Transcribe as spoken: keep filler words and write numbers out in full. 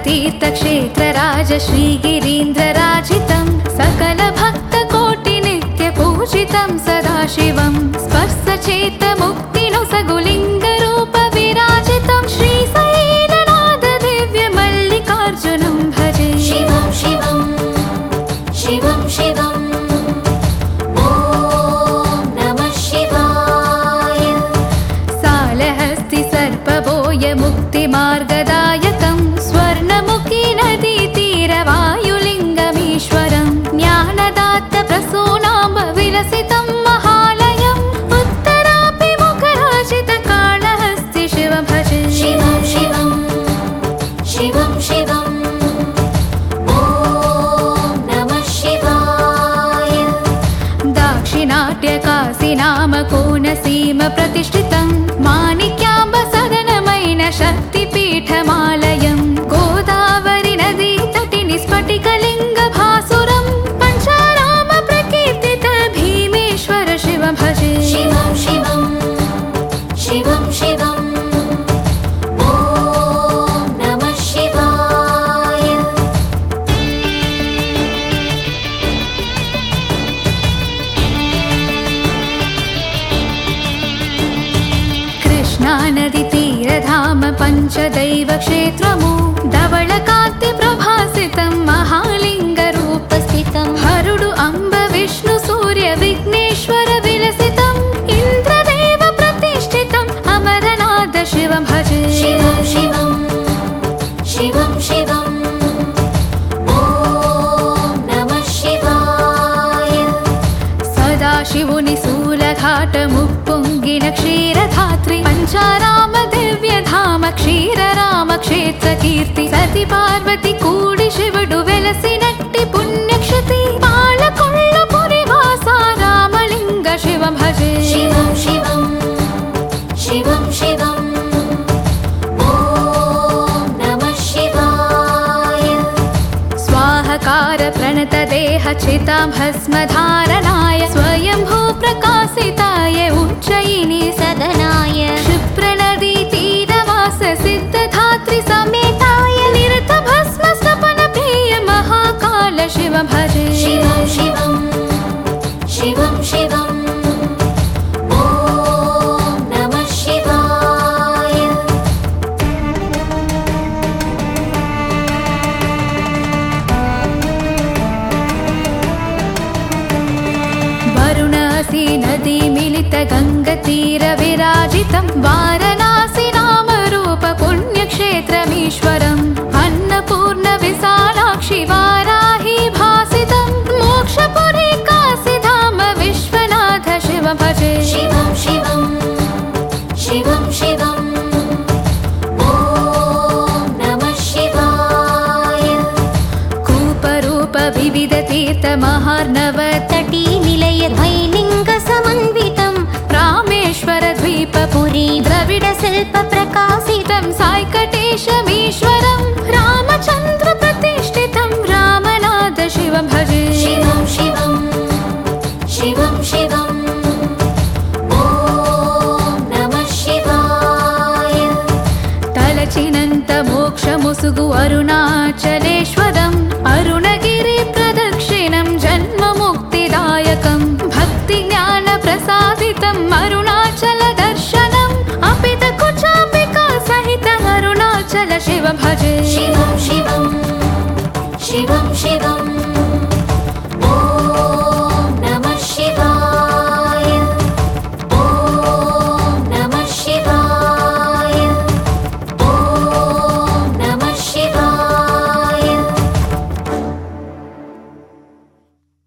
तीर्थक्षेत्रराज श्रीगिरीन्द्रराजितं सकलभक्तकोटिनित्यपूजितं सदाशिवं स्पर्शचेतमुक्तिनुसगुलिङ्गरूपविराजितं श्रीशैलनाथ दिव्यमल्लिकार्जुनं भजे। शिवं शिवं शिवं शिवं ॐ नमः शिवाय। सालहस्ति सर्पबोय मुक्तिमार्गदायकं स्वर्णमुखी नदीतीरवायुलिङ्गमीश्वरं ज्ञानदात्त प्रसूनाम्ब विलसितं महालयम् उत्तरापि मुखराजितकाళहस्ति शिवं भजे। शिवं शिवं शिवं शिवं ॐ नमः शिवाय। दाक्षिणाट्यकाशीनामकोनसीम प्रतिष्ठितं माणिक्याम्ब सदनमैन शक्तिपीठमालयं गोदावरी नदी तटिनि स्फटिकलिङ्गभासुरं पञ्चाराम प्रकीर्तित भीमेश्वर शिवं भजे। शिवं शिवं शिवं शिवं ॐ नमः शिवाय। कृष्णानदीतीरधाम पञ्चदैवक्षेत्रमु धवळकान्तिप्रभासितं महालिङ्गरूपस्थितं हरुडु अम्ब विष्णु सूर्य विघ्नेश्वर विलसितं इन्द्रदेव प्रतिष्ठितं अमरनाथ शिवं भजे। शिवं शिवं शिवं शिवं ॐ नमः शिवाय। सदाशिवुनि शूलघाटमुप्पुङ्गिन क्षीरधात्री पञ्चाराम दिव्यधाम क्षीरराम क्षेत्रकीर्ति सति पार्वती कूडि शिवुडु वेलसिनट्टि पुण्यक्षति पालकोल्लपुरिवास रामलिङ्ग शिवं भजे। शिवं शिवं शिवं शिवं ॐ नमः शिवाय। स्वाहकार प्रणत देह चितां भस्मधारणाय स्वयंभू प्रकाशिताय उज्जयिनी सदनाय क्षिप्रनदी तीरवास सिद्धधात्री समेताय निरत भस्म स्नपन प्रिय महाकाल शिवं भजे। शिवं शिवं शिवं शिवं ॐ नमः शिवाय। वरुणासी नदी मिलित गङ्गतीर विराजितं वारणासी नाम रूप पुण्यक्षेत्रमीश्वरम् अन्नपूर्ण विशालाक्षि वाराही भासितं मोक्षपुरी काशीधाम विश्वनाथ शिवं भजे। शिवं शिवं शिवं शिवं ॐ नमः शिवाय। कूपरूप विविध तीर्थ महार्णव तटी निलय द्वैलिङ्ग समन्वितं रामेश्वर द्वीपपुरी द्रविड शिल्प प्रकाशितं सायकटेशमीश्वरं रामचन्द्र प्रतिष्ठितं रामनाथ शिवं भजे। शिवं शिवं शिवं शिवं ॐ नमः शिवाय। तलचिनन्त मोक्षमुसुगु अरुणाचलेश्वरम् अरुणगिरि प्रदक्षिणं जन्ममुक्तिदायकं भक्तिज्ञानप्रसादितम् अरुणाचल दर्शनम् अपितकुचाम्बिका सहित अरुणाचल शिवं भजे।